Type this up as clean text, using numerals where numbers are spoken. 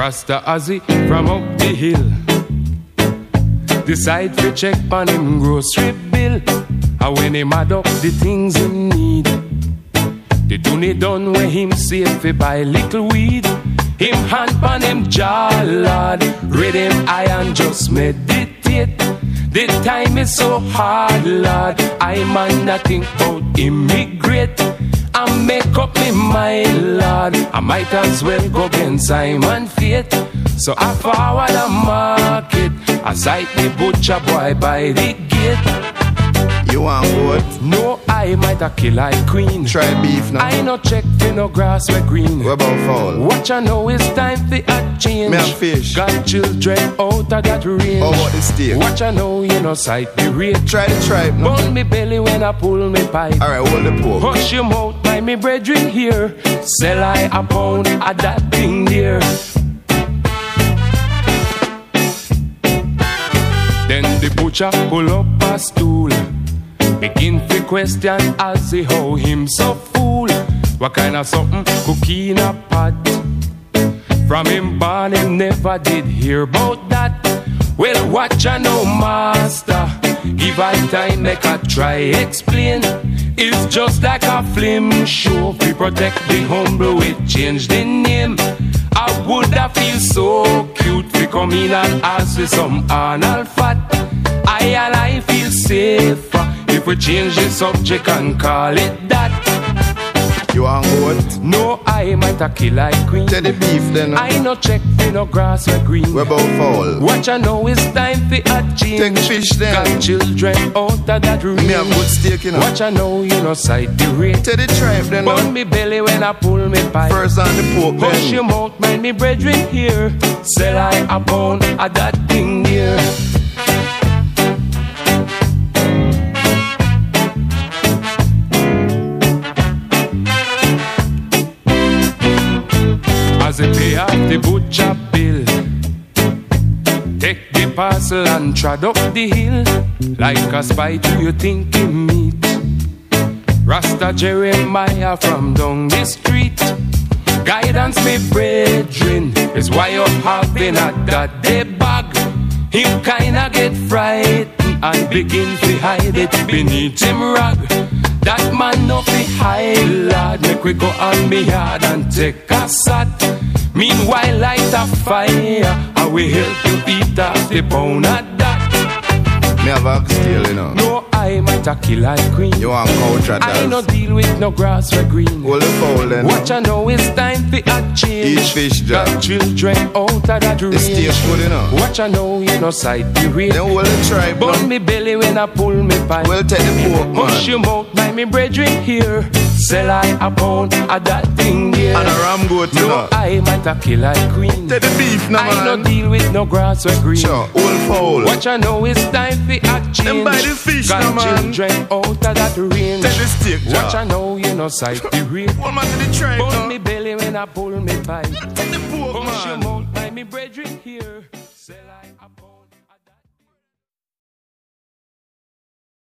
Rasta Ozzy from up the hill decide to check on him grocery bill. And when him add up the things him need, the donny done where him save fi buy little weed. Him hand pan him jaw, lad, read him eye and just meditate. The time is so hard, lad, I man nothing but immigrate. I make up me mind, lad, I might as well go against Simon Fate. So I forward the market, I sight the butcher boy by the gate. You want what? No, I might a kill like queen. Try beef now. I no check for no grass where green. What about fowl? Watch I know it's time for a change. Me and fish. Got children out of that range. How about the steak? Watch I know you no sight the rate. Try the tripe now. Burn me belly when I pull me pipe. Alright, hold the pork. Hush your mouth by me brethren here. Sell I a pound of that thing there. Then the butcher pull up a stool, begin to question as he how him so fool. What kind of something cookie in a pot? From him born him never did hear about that. Well, watch I know master, give I time make I try explain. It's just like a film show, we protect the humble, we change the name. I would have feel so cute to come in and ask for some anal fat. I feel safer if we change the subject and call it that. You want what? No, I might a kill like queen. Tell the beef then. I no check for no grass or green. What about fowl? Watch I know it's time for a change. Take fish then. Got children out of that range. Me a good steak you know. Watch I know you no sight the rate. Tell the tripe then. Burn me belly when I pull me pipe. First on the pork then. Hush your mouth, mind me brethren here. Sell I a pound of that thing here. As they pay off the butcher bill, take the parcel and trod up the hill. Like a spy to you think he meet Rasta Jeremiah from down the street. Guidance me brethren is why you're having a that day bag. Him kinda get frightened and begin to hide it beneath him rag. That man no fi hide, lad. Make we go on me yard and take a sat. Meanwhile light a fire, I will help you beat off the pound of that. Me have a steal, you know. No, I might a kill like queen. You want couch at I no deal with no grass or green. Hold the fowl then. Watch I know it's time for a change. Eat fish, Jack. Got children out of that range. The steak good, you know. Watch I know you no sight the rate. Then hold the tripe. Burn me belly when I pull me pipe. Well, take the pork, man. Hush your mouth, by me brethren here. Sell I a pound of that thing here. And a ram goat, you No, know. I might a kill like queen. Take the beef now, I man. no deal with no grass or green. Sure, hold fowl. Watch I know it's time for a change. Then buy the fish Got now, man. children out of that range. Take the steak, Jack. Watch I know you no sight the rate. Hold man to the tripe Burn now. me belly when I pull me pipe. Take the pork, Hush your man. mouth, by me brethren here. Sell I